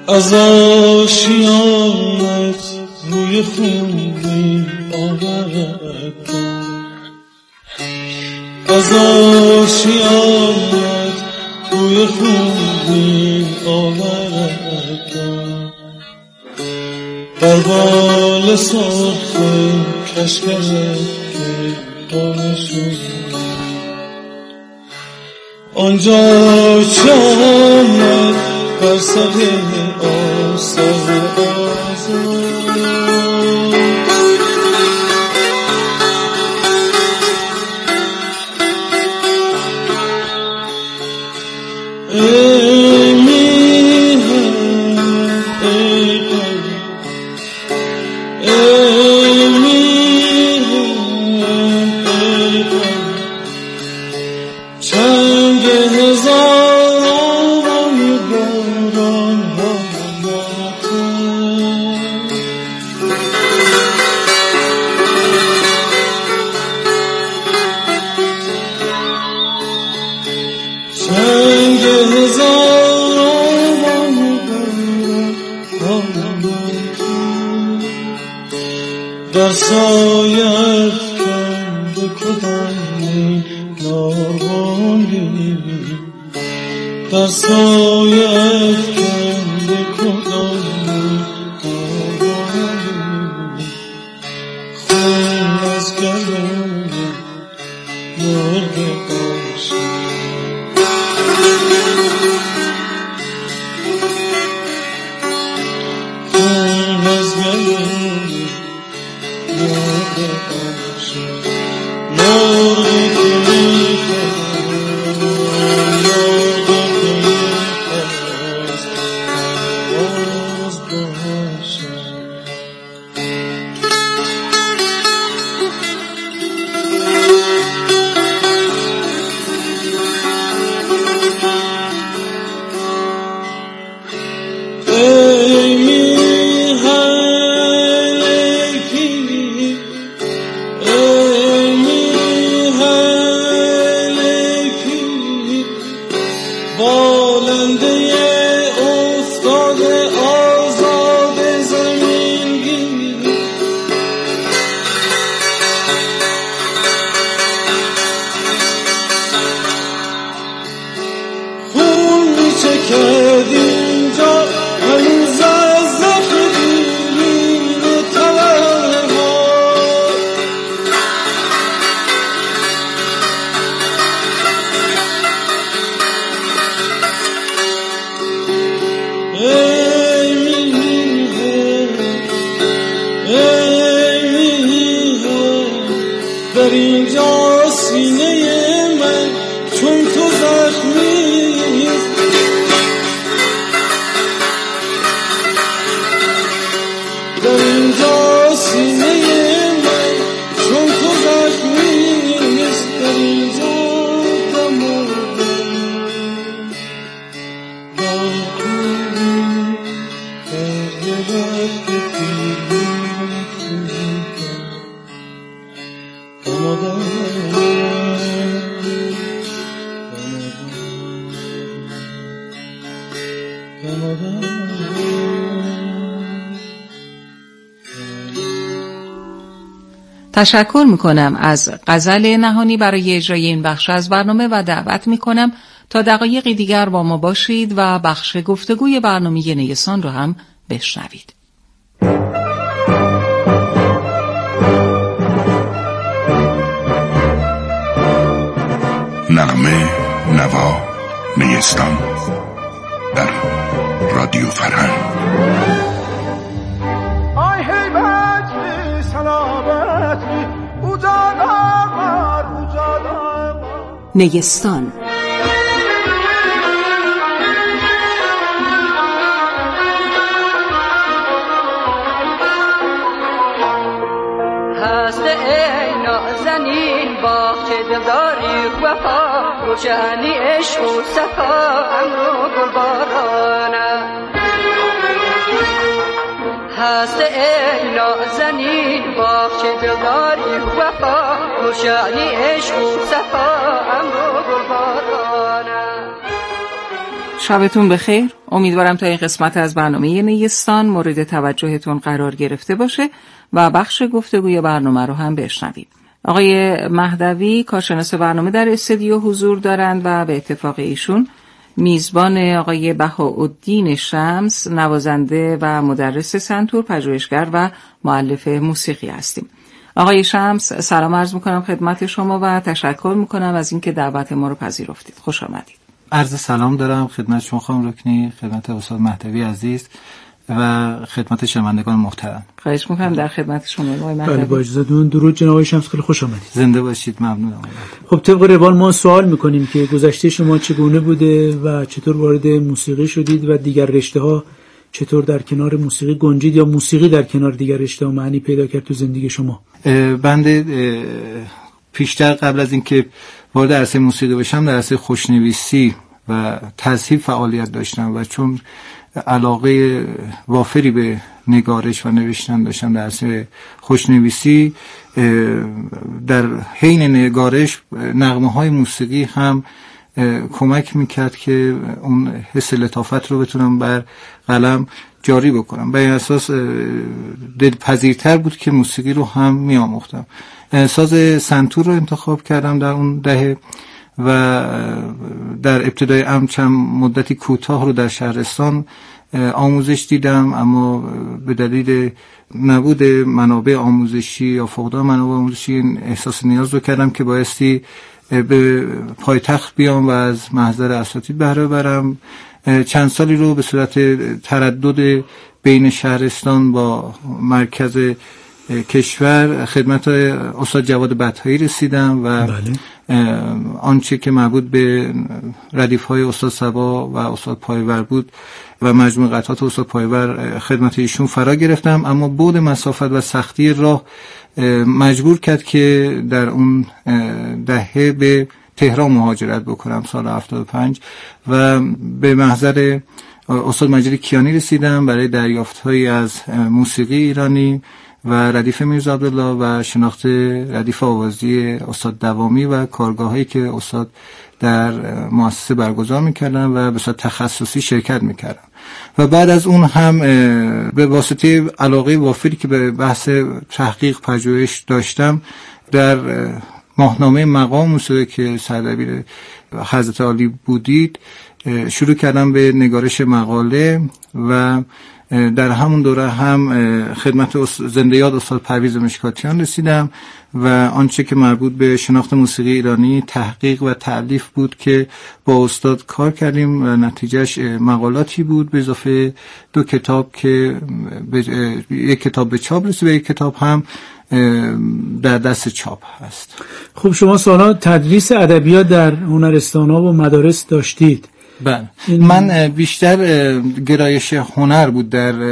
از آشیانت روی خونی آورد از آشیانت روی خونی آورد بر بال سرخ کشکشت که دانشون آنجا چه آمد بر سر آسر ای میهن ای قلب ای میهن ای قلب چنگ هزاران باران ها چنگ هزاران باران در سایت کند کدامی ناربانی در سایت کند کدامی ناربانی خون از گلوی مرغ باشی خون از گلوی مرغ باشی در اینجا سینه من چون تو زخمیست در اینجا سینه من چون تو زخمیست در اینجا دماغم باقوی فرگرد تشکر میکنم از غزل نهانی برای اجرای این بخش از برنامه و دعوت میکنم تا دقایقی دیگر با ما باشید و بخش گفتگوی برنامه نیستان رو هم بشنوید. نغمه نوا نیستان در رادیو فرهنگ. آی هیبت سلامت اجالا نیستان. هست ای نازنین با که دلداری وفا روشنی عشق و صفا امرو گلبارانه هست ای نازنین با که دلداری وفا روشنی عشق و صفا امرو گلبارانه. شبتون بخیر. امیدوارم تا این قسمت از برنامه نیستان مورد توجهتون قرار گرفته باشه و بخش گفتگوی برنامه رو هم بشنوید. آقای مهدوی کارشناس برنامه در استودیو حضور دارند و به اتفاق ایشون میزبان آقای بهاءالدین شمس، نوازنده و مدرس سنتور، پژوهشگر و مؤلف موسیقی هستیم. آقای شمس، سلام عرض میکنم خدمت شما و تشکر میکنم از اینکه دعوت ما رو پذیرفتید. خوش آمدید. عرض سلام دارم خدمت شما خانم رکنی، خدمت استاد مهدوی عزیز و خدمت شنوندگان محترم. خواهش میکنم. در خدمت شما آقای مهدوی. بله با اجازهتون درود جناب آقای شمس، خیلی خوش آمدید. زنده باشید. ممنونم. خب طبق روال ما سوال میکنیم که گذشته شما چگونه بوده و چطور وارد موسیقی شدید و دیگر رشته‌ها چطور در کنار موسیقی گنجید یا موسیقی در کنار دیگر رشته‌ها معنی پیدا کرد تو زندگی شما؟ بنده پیشتر قبل از اینکه وارد عرصه موسیقی بشم در عرصه خوشنویسی و تذهیب فعالیت داشتم و چون علاقه وافری به نگارش و نوشتن داشتم در عرصه خوشنویسی، در حین نگارش نغمه‌های موسیقی هم کمک میکرد که اون حس لطافت رو بتونم بر قلم جاری بکنم. به این اساس دلپذیرتر بود که موسیقی رو هم میآموختم. ساز سنتور رو انتخاب کردم در اون دهه و در ابتدای امر چند مدتی کوتاه رو در شهرستان آموزش دیدم، اما به دلیل نبود منابع آموزشی یا فقدان منابع آموزشی احساس نیاز رو کردم که بایستی به پایتخت بیام و از محضر اساتید بهره ببرم. چند سالی رو به صورت تردد بین شهرستان با مرکز کشور خدمت استاد جواد بطحایی رسیدم و آنچه که مربوط به ردیف‌های استاد صبا و استاد پایور بود و مجموع قطعات استاد پایور خدمت ایشون فرا گرفتم، اما بعد مسافت و سختی راه مجبور کرد که در اون دهه به تهران مهاجرت بکنم سال 75 و به محضر استاد مجید کیانی رسیدم برای دریافت‌هایی از موسیقی ایرانی و ردیف میرزا عبدالله و شناخت ردیف آوازی استاد دوامی و کارگاهایی که استاد در مؤسسه برگزار میکردن و به صورت تخصصی شرکت میکردن. و بعد از اون هم به واسطه علاقه وافری که به بحث تحقیق پژوهش داشتم در ماهنامه مقام موسیقی که سردبیر حضرت عالی بودید شروع کردم به نگارش مقاله و در همون دوره هم خدمت زنده یاد استاد پرویز مشکاتیان رسیدم و آنچه که مربوط به شناخت موسیقی ایرانی تحقیق و تألیف بود که با استاد کار کردیم و نتیجهش مقالاتی بود به اضافه 2 کتاب که یک کتاب به چاپ رسید و یک کتاب هم در دست چاپ هست. خب شما سالها تدریس ادبیات در هنرستان‌ها و مدارس داشتید. بله، من بیشتر گرایش هنر بود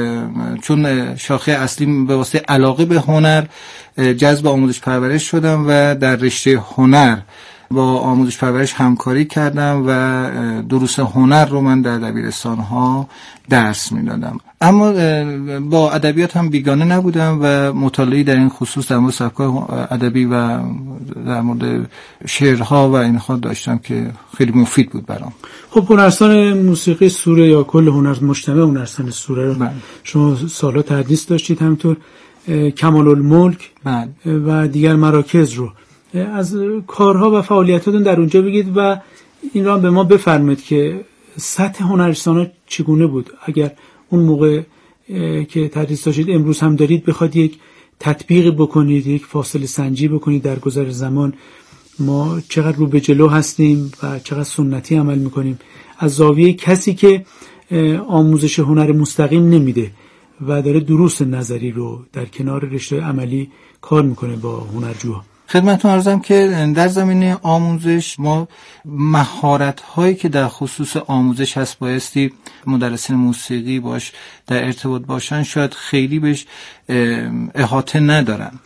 چون شاخه اصلی به واسطه علاقه به هنر جذب آموزش پرورش شدم و در رشته هنر با آموزش پرورش همکاری کردم و دروس هنر رو من در دبیرستان‌ها درس میدادم، اما با ادبیات هم بیگانه نبودم و مطالعه‌ای در این خصوص در مورد سبک‌های ادبی و در مورد شعرها و اینها داشتم که خیلی مفید بود برام. خب هنرستان موسیقی سوره یا کل مجتمع هنرستان سوره رو شما سالها تدریس داشتید، همینطور کمال الملک و دیگر مراکز رو. از کارها و فعالیتاتون در اونجا بگید و این را به ما بفرمایید که سطح هنرستان‌ها چگونه بود. اگر اون موقع که تدریس داشتید امروز هم دارید بخواد یک تطبیق بکنید، یک فاصله سنجی بکنید در گذر زمان، ما چقدر رو به جلو هستیم و چقدر سنتی عمل میکنیم از زاویه کسی که آموزش هنر مستقیم نمیده و داره دروس نظری رو در کنار رشته عملی کار میکنه با هنرجوها. خدمتتون عرضم که در زمینه آموزش ما مهارت‌هایی که در خصوص آموزش هست بایستی مدرسین موسیقی باش در ارتباط باشن شاید خیلی بهش احاطه ندارن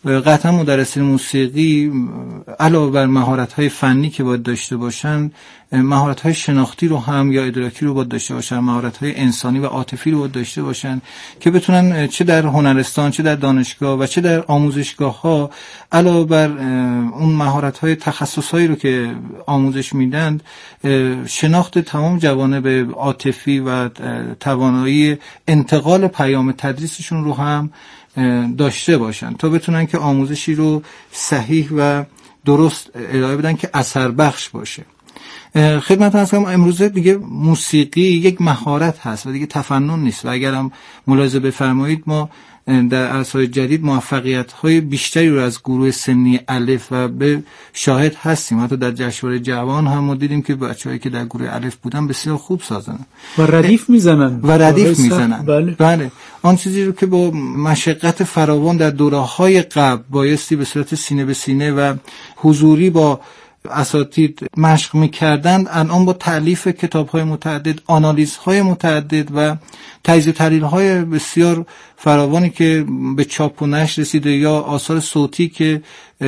قطعا مدرسین موسیقی علاوه بر مهارت‌های فنی که باید داشته باشن، مهارت‌های شناختی رو هم یا ادراکی رو باید داشته باشن، مهارت‌های انسانی و عاطفی رو باید داشته باشن که بتونن چه در هنرستان، چه در دانشگاه و چه در آموزشگاه‌ها علاوه بر اون مهارت‌های تخصصایی رو که آموزش میدن، شناخت تمام جوانب عاطفی و توانایی انتقال پیام تدریسشون رو هم داشته باشن تا بتونن که آموزشی رو صحیح و درست ارائه بدن که اثر بخش باشه. خدمت هست کنم امروزه دیگه موسیقی یک مهارت هست و دیگه تفنن نیست و اگرم ملاحظه بفرمایید ما در عصر جدید موفقیت‌های بیشتری رو از گروه سنی الف و به شاهد هستیم. حتی در جشنواره جوان هم ما دیدیم که بچه‌هایی که در گروه الف بودن بسیار خوب سازن و ردیف میزنن. بله. آن چیزی رو که با مشقت فراوان در دوره‌های قبل بایستی به صورت سینه به سینه و حضوری با اساتید مشق می‌کردند، الان با تألیف کتاب‌های متعدد، آنالیزهای متعدد و تجزیه تحلیل‌های بسیار فراوانی که به چاپ و نشر رسیده یا آثار صوتی که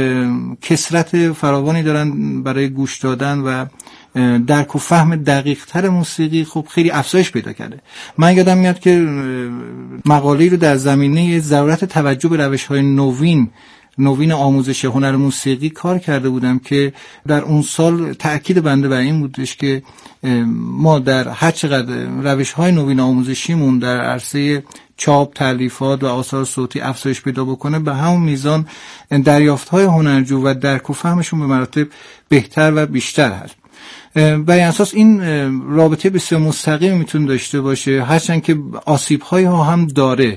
کثرت فراوانی دارن برای گوش دادن و درک و فهم دقیق‌تر موسیقی، خب خیلی افزایش پیدا کرده. من یادم میاد که مقاله‌ای رو در زمینه ضرورت توجه به روش‌های نوین آموزش هنر موسیقی کار کرده بودم که در اون سال تأکید بنده بر این بودش که ما در هر چقدر روش‌های نوین آموزشیمون در عرصه چاپ، تالیفات و آثار صوتی افزایش پیدا بکنه، به همون میزان دریافت‌های هنرجو و درک و فهمشون به مراتب بهتر و بیشتر هست. بر این اساس این رابطه بسیار مستقیم میتونه داشته باشه، هرچند که آسیب‌هایی ها هم داره.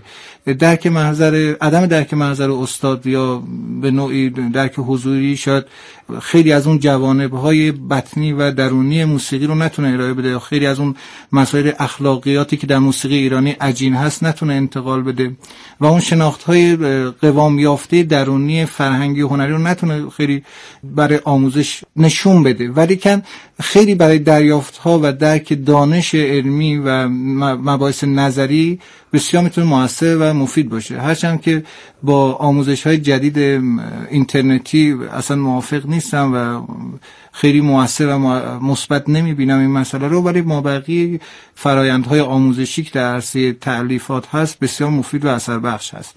عدم درک محضر استاد یا به نوعی درک حضوری شاید خیلی از اون جوانب‌های بطنی و درونی موسیقی رو نتونه ارائه بده، خیلی از اون مسائل اخلاقیاتی که در موسیقی ایرانی عجین هست نتونه انتقال بده و اون شناخت‌های قوام یافته درونی فرهنگی و هنری رو نتونه خیلی برای آموزش نشون بده، ولی کن خیلی برای دریافت‌ها و درک دانش علمی و مباحث نظری بسیار میتونه موثر و مفید باشه. هرچند که با آموزش‌های جدید اینترنتی اصلا موافق نیستم و خیلی موثر و مثبت نمیبینم این مسئله رو، ولی مابقی فرآیندهای آموزشی که در عرصه تألیفات هست بسیار مفید و اثر بخش هست.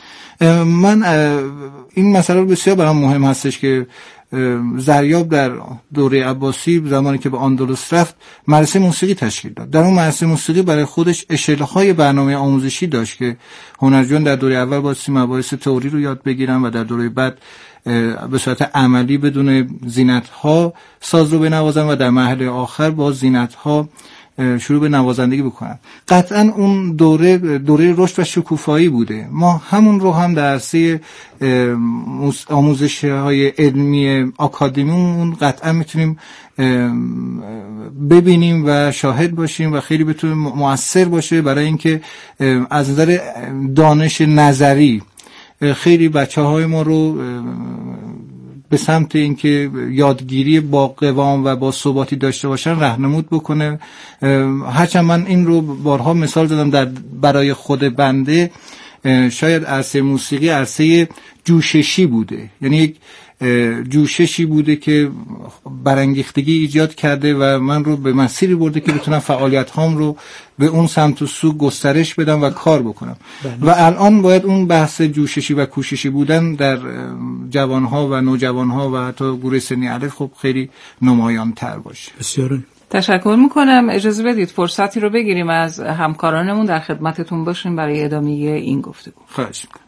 من این مسئله رو بسیار برام مهم هستش که زریاب در دوره عباسی زمانی که به اندلس رفت مدرسه موسیقی تشکیل داد. در اون مدرسه موسیقی برای خودش اشلهای برنامه آموزشی داشت که هنرجویان در دوره اول بایستی مباحث تئوری رو یاد بگیرن و در دوره بعد به صورت عملی بدون زینت‌ها ساز رو بنوازن و در مرحله آخر با زینت‌ها شروع به نوازندگی بکنن. قطعا اون دوره رشد و شکوفایی بوده. ما همون رو هم در عرصه آموزش‌های علمی آکادمیمون قطعا میتونیم ببینیم و شاهد باشیم و خیلی بتونه مؤثر باشه برای اینکه از نظر دانش نظری خیلی بچه‌های ما رو به سمت اینکه یادگیری با قوام و با ثباتی داشته باشن راهنمود بکنه. هرچند من این رو بارها مثال زدم برای خود بنده، شاید عرصه موسیقی عرصه جوششی بوده، یعنی یک جوششی بوده که برانگیختگی ایجاد کرده و من رو به مسیری برده که بتونم فعالیت هام رو به اون سمت و سو گسترش بدم و کار بکنم. و الان باید اون بحث جوششی و کوششی بودن در جوانها و نوجوانها و حتی گروه سنی الف خب خیلی نمایان تر باشه. بسیار تشکر میکنم. اجازه بدید فرصتی رو بگیریم از همکارانمون، در خدمتتون باشیم برای ادامه این گفتگو. خواهش میکنم.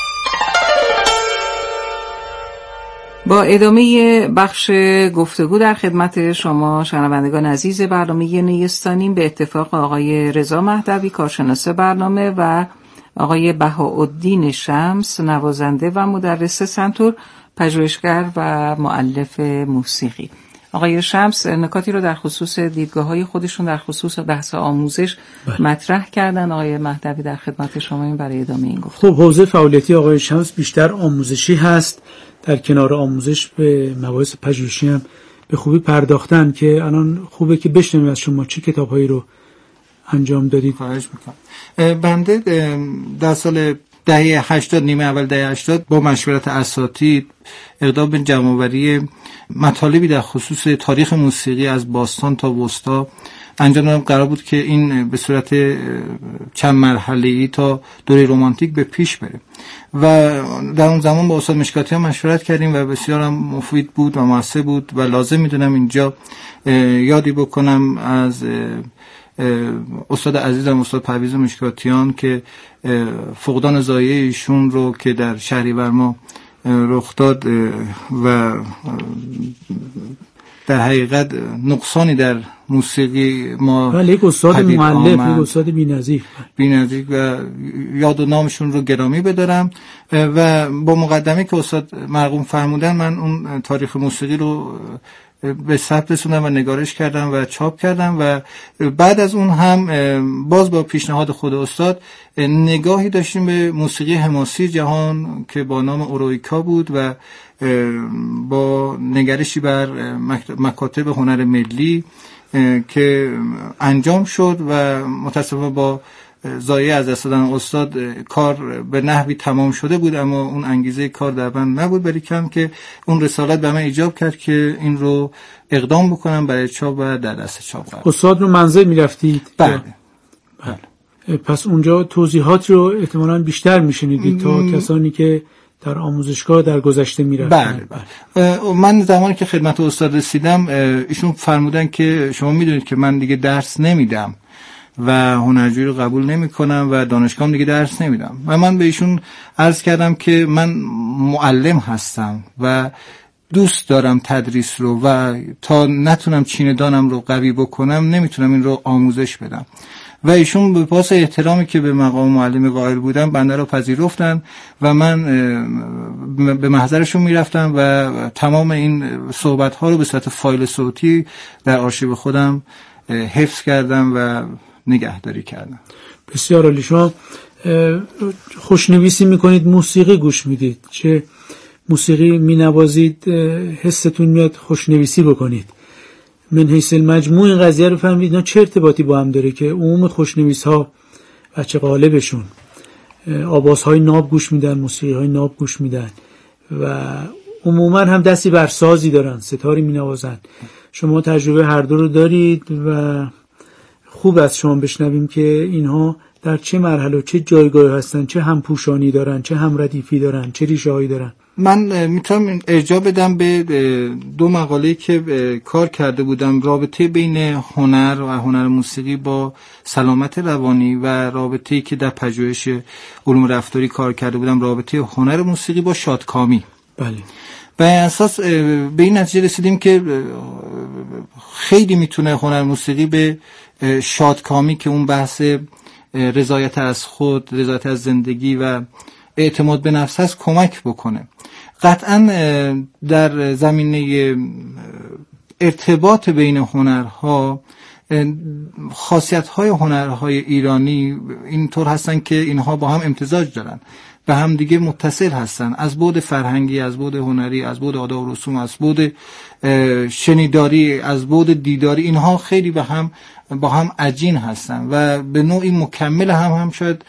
با ادامه بخش گفتگو در خدمت شما شنوندگان عزیز برنامه نیستانیم. به اتفاق آقای رضا مهدوی کارشناس برنامه و آقای بهاءالدین شمس نوازنده و مدرس سنتور، پژوهشگر و مؤلف موسیقی. آقای شمس نکاتی رو در خصوص دیدگاه‌های خودشون در خصوص بحث آموزش مطرح کردن. آقای مهدوی در خدمت شما این برای ادامه این گفتگو. خب حوزه فعالیتی آقای شمس بیشتر آموزشی هست، در کنار آموزش به مباحث پژوهشی هم به خوبی پرداختن که الان خوبه که بشنویم از شما چه کتاب‌هایی رو انجام دادید. خواهش میکنم. بنده در سال دهه 80 نیمه اول دهه 80 با مشورت اساتید اقدام به جمع‌آوری مطالبی در خصوص تاریخ موسیقی از باستان تا وسطا انجام دادم. قرار بود که این به صورت چند مرحله‌ای تا دوره رمانتیک به پیش بره و در اون زمان با استاد مشکاتیان مشورت کردیم و بسیار هم مفید بود و موثر بود و لازم میدونم اینجا یادی بکنم از استاد عزیزم استاد پرویز مشکاتیان که فقدان ضایع ایشون رو که در شهریور ما رخ داد و در حقیقت نقصانی در موسیقی ما ولی یک استاد مؤلف، یک استاد بی‌نظیر و یاد و نامشون رو گرامی بدارم و با مقدمه که استاد مرحوم فرمودن من اون تاریخ موسیقی رو به ثبت رسوندم و نگارش کردم و چاپ کردم و بعد از اون هم باز با پیشنهاد خود استاد نگاهی داشتیم به موسیقی حماسی جهان که با نام اورویکا بود و با نگرشی بر مکاتب هنر ملی که انجام شد و متاسفانه با ضایع از دست دادن استاد کار به نحوی تمام شده بود، اما اون انگیزه کار در من نبود، ولی کم که اون رسالت به من ایجاب کرد که این رو اقدام بکنم برای چاپ و در دست چاپ قرار. استاد رو منزل می‌رفتید؟ بله. پس اونجا توضیحات رو احتمالاً بیشتر میشنیدید تا کسانی که در آموزشگاه در گذشته میرفتن. بله. من زمانی که خدمت استاد رسیدم ایشون فرمودن که شما میدونید که من دیگه درس نمیدم و هنرجویی رو قبول نمی کنم و دانشگاهم دیگه درس نمیدم و من به ایشون عرض کردم که من معلم هستم و دوست دارم تدریس رو و تا نتونم چین دانم رو قوی بکنم نمیتونم این رو آموزش بدم و ایشون به پاس احترامی که به مقام معلم قائل بودم بنده رو پذیرفتن و من به محضرشون میرفتم و تمام این صحبت ها رو به صورت فایل صوتی در آرشیو خودم حفظ کردم و نگهداری کردم. بسیار عالی. شما خوشنویسی میکنید، موسیقی گوش میدید، چه موسیقی مینوازید حستون میاد خوشنویسی بکنید؟ من حیث المجموع این قضیه رو فهمید اینا چه ارتباطی با هم داره که عموم خوشنویس ها بچه غالبشون آوازهای ناب گوش میدن، موسیقی های ناب گوش میدن و عموما هم دستی بر سازی دارن، ستاری مینوازن. شما تجربه هر دو رو دارید و خوب است شما بشنویم که اینها در چه مرحله و چه جایگاه هستن، چه همپوشانی دارن، چه همردیفی دارن، چه ریشه‌هایی دارن. من میتونم ارجاع بدم به دو مقاله که کار کرده بودم، رابطه بین هنر و هنر موسیقی با سلامت روانی و رابطه‌ای که در پژوهش علوم رفتاری کار کرده بودم، رابطه هنر موسیقی با شادکامی. بله. به اساس به این نتیجه رسیدیم که خیلی میتونه هنر موسیقی به شادکامی که اون بحث رضایت از خود، رضایت از زندگی و اعتماد به نفس هست کمک بکنه. قطعا در زمینه ارتباط بین هنرها، خاصیت‌های هنرهای ایرانی اینطور هستن که اینها با هم امتزاج دارن، به هم دیگه متصل هستن، از بعد فرهنگی، از بعد هنری، از بعد آداب و رسوم، از بعد شنیداری، از بعد دیداری، اینها خیلی با هم عجین هستن و به نوعی مکمل هم شاید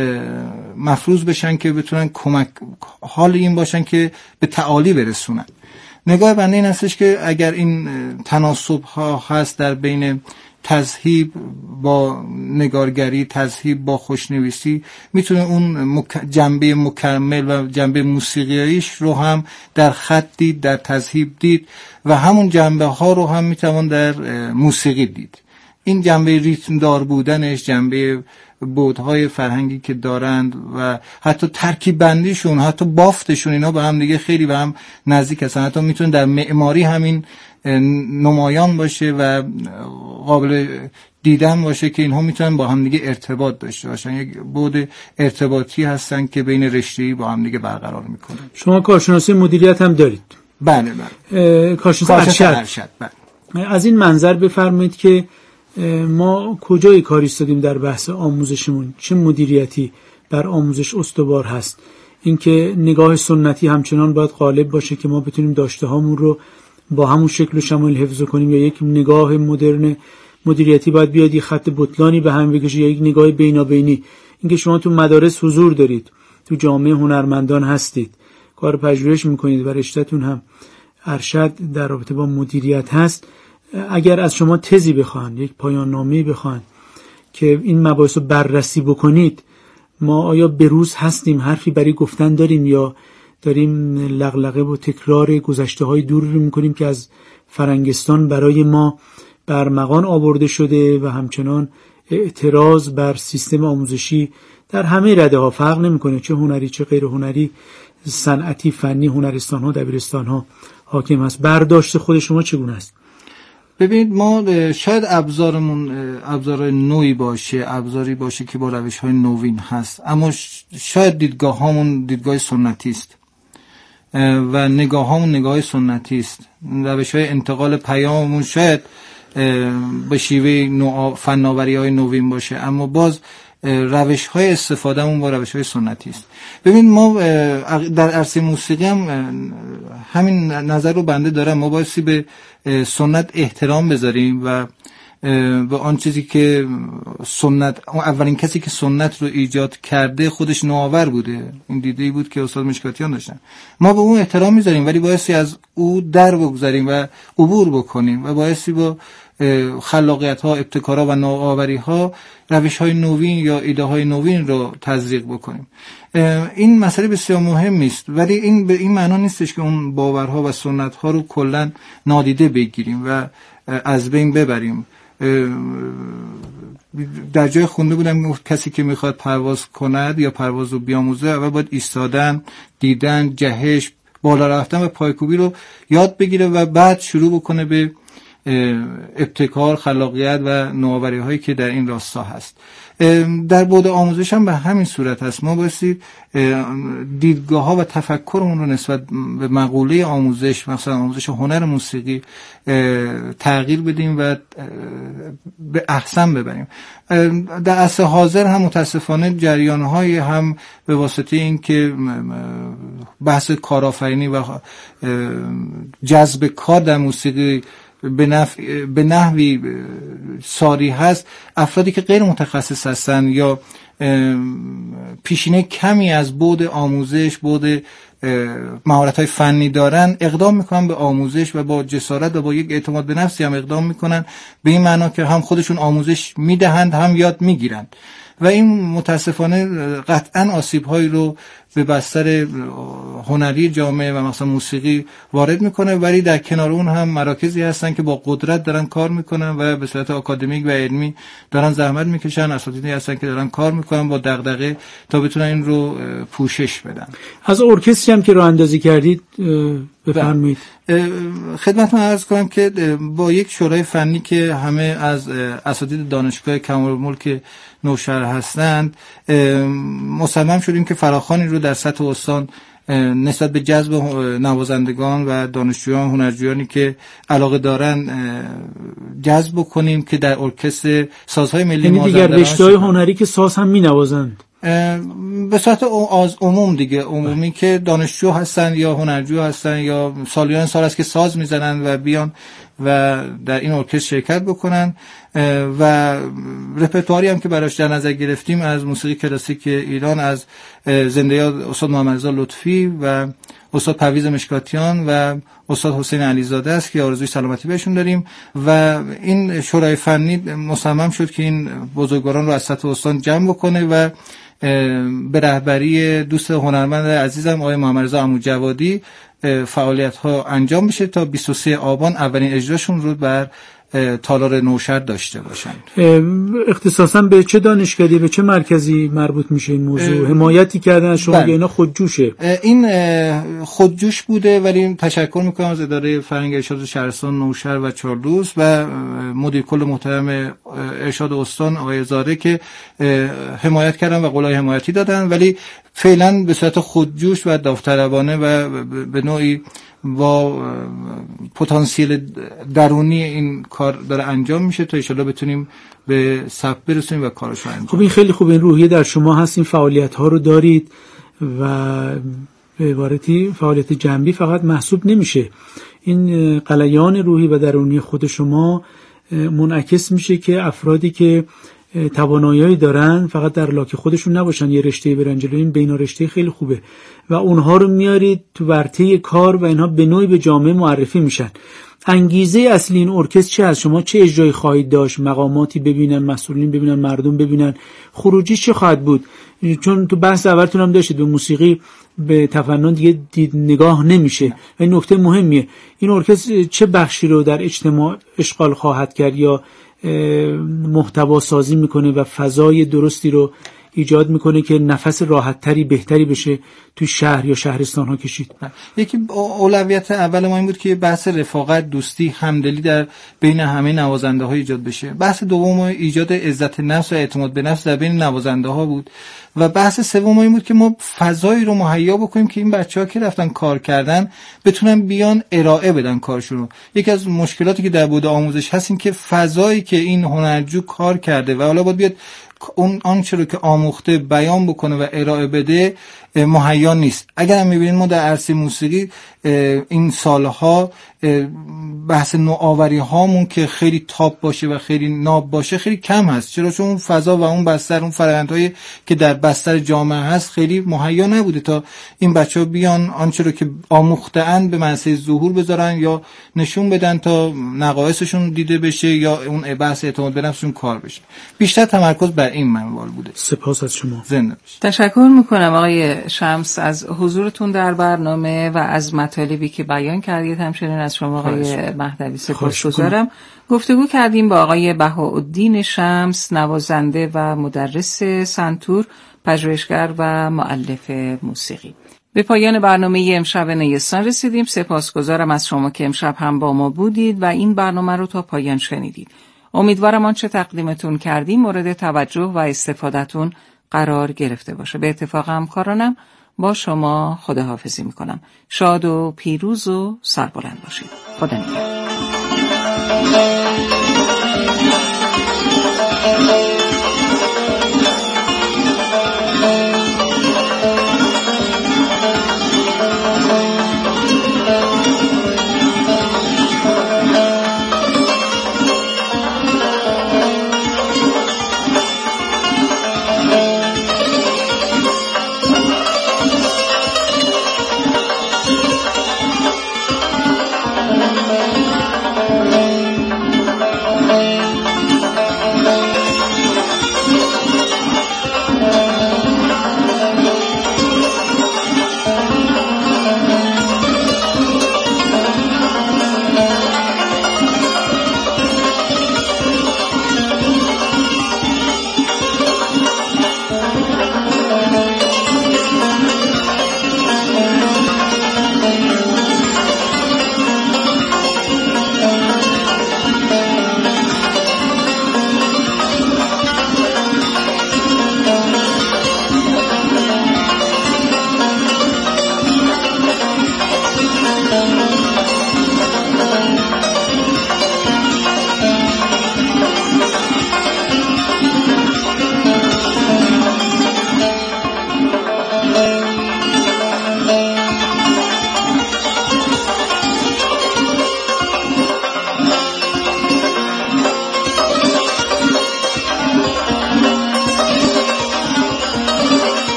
مفروض بشن که بتونن کمک حال این باشن که به تعالی برسونن. نگاه بنده این هستش که اگر این تناسب ها هست در بین تذهیب با نگارگری، تذهیب با خوشنویسی، میتونه اون جنبه مکمل و جنبه موسیقیاییش رو هم در خط دید، در تذهیب دید و همون جنبه ها رو هم میتوان در موسیقی دید. این جنبه ریتم دار بودنش، جنبه بودهای فرهنگی که دارند و حتی ترکیب بندیشون، حتی بافتشون، اینا به هم دیگه خیلی به هم نزدیک هستن. حتی میتونه در معماری همین نمایان باشه و قابل دیدن باشه که اینها میتونن با هم دیگه ارتباط داشته باشن، یک بود ارتباطی هستن که بین رشته‌ای با هم دیگه برقرار میکنن. شما کارشناسی مدیریت هم دارید؟ بله. کارشناسی ارشد. بله. از این منظر بفرمایید که ما کجای کار ایستادیم در بحث آموزشمون؟ چه مدیریتی بر آموزش استوار هست؟ اینکه نگاه سنتی همچنان باید غالب باشه که ما بتونیم داشته هامون رو با همون شکل و شمایل حفظ کنیم، یا یک نگاه مدرن مدیریتی باید بیاد یه خط بطلانی به هم بکشه، یا یک نگاه بینابینی؟ اینکه شما تو مدارس حضور دارید، تو جامعه هنرمندان هستید، کار پژوهش میکنید و رشته‌تون هم ارشد در رابطه با مدیریت هست، اگر از شما تزی بخوان، یک پایان نامه بخوان که این مباحث رو بررسی بکنید، ما آیا بروز هستیم، حرفی برای گفتن داریم یا داریم لغلقه و تکرار گذشته های دور رو میکنیم که از فرنگستان برای ما برمغان آورده شده و همچنان اعتراض بر سیستم آموزشی در همه رده ها فرق نمیکنه، چه هنری چه غیر هنری، صنعتی، فنی، هنرستان ها، دبیرستان ها حاکم هست. برداشت خود شما چگونه است؟ ببینید، ما شاید ابزارمون ابزار نوعی باشه، ابزاری باشه که با روش‌های نوین هست، اما شاید دیدگاه‌هامون دیدگاه سنتی است و نگاه‌هامون نگاه سنتی است. روش‌های انتقال پیاممون شاید به شیوه فناوری‌های نوین باشه، اما باز روش‌های استفادهمون با روش‌های سنتی است. ببین، ما در عرصه موسیقی هم همین نظر رو بنده دارم، ما بایستی به سنت احترام بذاریم و به آن چیزی که سنت، اولین کسی که سنت رو ایجاد کرده خودش نوآور بوده، این دیده‌ای بود که استاد مشکاتیان داشتن. ما به اون احترام میذاریم ولی بایستی از او در بگذاریم و عبور بکنیم و بایستی با خلاقیت‌ها، ابتکارها و نوآوری‌ها روش‌های نوین یا ایده‌های نوین رو تزریق بکنیم. این مسئله بسیار مهمی است، ولی این به این معنا نیستش که اون باورها و سنت‌ها رو کلاً نادیده بگیریم و از بین ببریم. در جای خونده بودم کسی که میخواد پرواز کند یا پرواز رو بیاموزه اول باید ایستادن، دیدن، جهش، بالا رفتن و پایکوبی رو یاد بگیره و بعد شروع بکنه به ابتکار، خلاقیت و نوآوری هایی که در این راستا هست. در بعد آموزش هم به همین صورت هست. ما بایستی دیدگاه ها و تفکرمون رو نسبت به مقوله آموزش، مثلا آموزش هنر موسیقی، تغییر بدیم و به احسن ببریم. در عصر حاضر هم متاسفانه جریان های هم به واسطه این که بحث کارآفرینی و جذب کار در موسیقی به نحوی ساری هست، افرادی که غیر متخصص هستن یا پیشینه کمی از بعد آموزش، بعد مهارت‌های فنی دارن، اقدام میکنن به آموزش و با جسارت و با یک اعتماد به نفسی هم اقدام میکنن، به این معنا که هم خودشون آموزش میدهند هم یاد میگیرند و این متاسفانه قطعاً آسیب‌هایی رو به بستر هنری جامعه و مثلا موسیقی وارد میکنه، ولی در کنار اون هم مراکزی هستن که با قدرت دارن کار میکنن و به صورت آکادمیک و علمی دارن زحمت میکشن، اساتیدی هستن که دارن کار میکنن با دغدغه تا بتونن این رو پوشش بدن. از ارکستری هم که راه اندازی کردید بفرمایید. خدمتتون عرض کنم که با یک شورای فنی که همه از اساتید دانشگاه کمال‌الملک نوشهر هستند مصمم شدیم که فراخوانی رو در سطح استان نسبت به جذب نوازندگان و دانشجویان، هنرجویانی که علاقه دارن جذب کنیم که در ارکستر سازهای ملی مازندران، دیگر رشته‌های هنری که ساز هم می‌نوازند به صورت عموم دیگه، عمومی که دانشجو هستن یا هنرجو هستن یا سالیان سال است که ساز میزنن و بیان و در این ارکستر شرکت بکنن و رپرتواری هم که براش در نظر گرفتیم از موسیقی کلاسیک ایران، از زنده یاد استاد محمدرضا لطفی و استاد پرویز مشکاتیان و استاد حسین علیزاده است که آرزوی سلامتی بهشون داریم و این شورای فنی مصمم شد که این بزرگواران رو از سطح استان جمع بکنه و به رهبری دوست هنرمند عزیزم آقای محمدرضا عموجوادی فعالیت ها انجام بشه تا 23 آبان اولین اجراشون رو بر تالار نوشهر داشته باشند. اختصاصا به چه دانشکده، به چه مرکزی مربوط میشه این موضوع؟ حمایتی کردن شما یا اینا خودجوشه؟ این خودجوش بوده، ولی تشکر میکنم از اداره فرهنگ ارشاد شهرستان نوشهر و چارلوس و مدیر کل محترم ارشاد استان آقای زاره که حمایت کردن و قولای حمایتی دادن، ولی فعلا به صورت خودجوش و داوطلبانه و به نوعی با پتانسیل درونی این کار داره انجام میشه تا ان شاءالله بتونیم به ثبت برسونیم و کارش رو انجام. خب این خیلی خوب، این روحیه در شما هست، این فعالیت ها رو دارید و به عبارتی فعالیت جنبی فقط محسوب نمیشه. این غلیان روحی و درونی خود شما منعکس میشه که افرادی که توانایی دارن، فقط در لاک خودشون نباشن، یه رشته برن جلو. این بینا رشته خیلی خوبه و اونها رو میارید تو ورطه کار و اینها به نوعی به جامعه معرفی میشن. انگیزه اصلی این ارکستر چه هست؟ شما چه اجرایی خواهید داشت؟ مقاماتی ببینن، مسئولین ببینن، مردم ببینن، خروجی چه خواهد بود؟ چون تو بحث اولتون هم داشتید به موسیقی به تفنن دیگه نگاه نمیشه و این نکته مهمیه. این ارکستر چه بخشی رو در اجتماع اشغال خواهد کرد یا محتوا سازی میکنه و فضای درستی رو ایجاد میکنه که نفس راحت تری بهتری بشه توی شهر یا شهرستان ها کشید؟ یکی اولویت اول ما این بود که بحث رفاقت، دوستی، همدلی در بین همه نوازنده ها ایجاد بشه. بحث دوم ایجاد عزت نفس و اعتماد به نفس در بین نوازنده ها بود و بحث سوم این بود که ما فضایی رو مهیا بکنیم که این بچه‌ها که رفتن کار کردن بتونن بیان ارائه بدن کارشون رو. یکی از مشکلاتی که در بود آموزش هست این که فضایی که این هنرجو کار کرده و حالا باید بیاد اون آنچه رو که آموخته بیان بکنه و ارائه بده مهیا نیست. اگر هم می‌بینید ما در عرصه موسیقی این سالها بحث نوآوری هامون که خیلی تاپ باشه و خیلی ناب باشه خیلی کم هست. چرا؟ چون اون فضا و اون بستر، اون فرآیندهای که در بستر جامعه هست خیلی مهیا نبوده تا این بچه‌ها بیان آنچه رو که آموخته‌اند به منصه ظهور بذارن یا نشون بدن تا نقایصشون دیده بشه یا اون بحث اعتماد به نفسشون کار بشه. بیشتر تمرکز بر این منوال بوده. سپاس از شما. زنده باشید. تشکر میکنم آقای شمس از حضورتون در برنامه و از مطالبی که بیان کردید. همچنین از شما آقای مهدوی سپاسگزارم. گفتگو کردیم با آقای بهاءالدین شمس، نوازنده و مدرس سنتور، پژوهشگر و مؤلف موسیقی. به پایان برنامه امشب نیستان رسیدیم. سپاسگزارم از شما که امشب هم با ما بودید و این برنامه رو تا پایان شنیدید. امیدوارم آنچه تقدیمتون کردیم مورد توجه و استفادهتون قرار گرفته باشه. به اتفاق همکارانم با شما خداحافظی میکنم. شاد و پیروز و سربلند باشید. خدا نگهدار.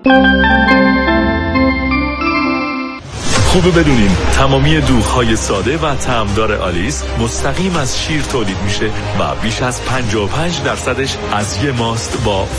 خوبه بدونین تمامی دوغ‌های ساده و طعمدار آلیس مستقیم از شیر تولید میشه و بیش از 55% از یه ماست با